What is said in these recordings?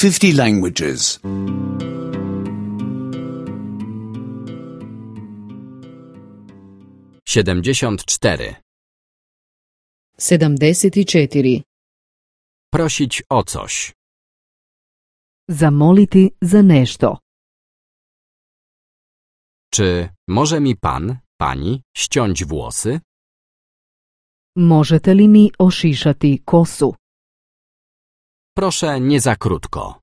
50 languages. 74. 74. Prosić o coś. Zamoliti za nešto. Czy może mi pan, pani ściąć włosy? Možete li mi ošišati kosu? Proszę nie za krótko.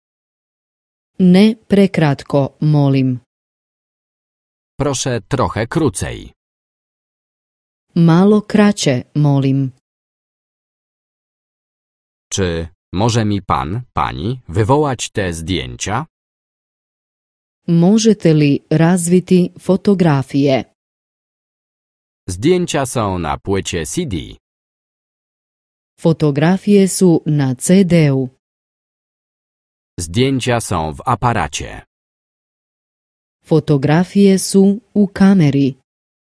Ne prekratko, molim. Proszę trochę krócej. Malo kraće, molim. Czy może mi pan, pani wywołać te zdjęcia? Možete li razviti fotografije? Zdjęcia są na płycie CD. Fotografije su na CD-u. Zdjęcia są w aparacie. Fotografije su u kameri.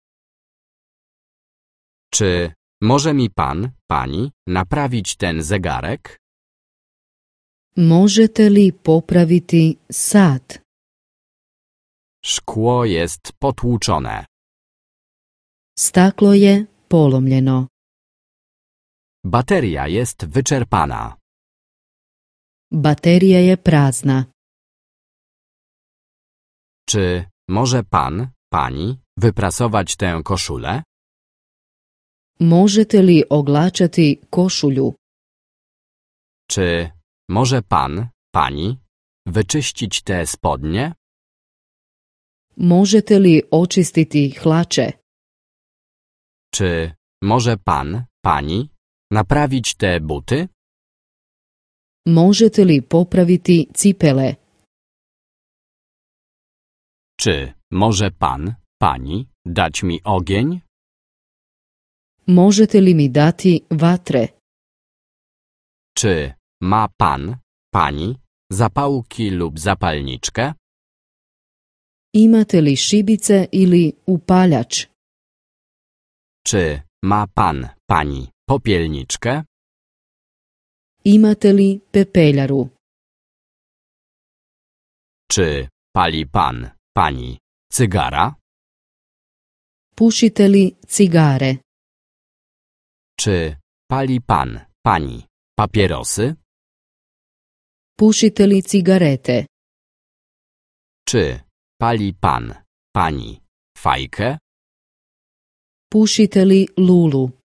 Czy może mi pan, pani naprawić ten zegarek? Možete li popraviti sat? Szkło jest potłuczone. Staklo je polomljeno. Bateria jest wyczerpana. Baterija je prazna. Czy może pan, pani wyprasować tę koszulę? Možete li oglačati košulju? Czy może pan, pani wyczyścić te spodnie? Možete li očistiti hlače? Czy może pan, pani naprawić te buty? Možete li popraviti cipele? Czy może pan, pani dać mi ogień? Možete li mi dati vatre? Czy ma pan, pani zapałki lub zapalniczkę? Imate li šibice ili upaljač? Czy ma pan, pani popielniczkę? Imate li pepeljaru? Czy pali pan, pani cygara? Pušite li cigare? Czy pali pan, pani papierosy? Pušite li cigarete? Czy pali pan, pani fajkę? Pušite li lulu?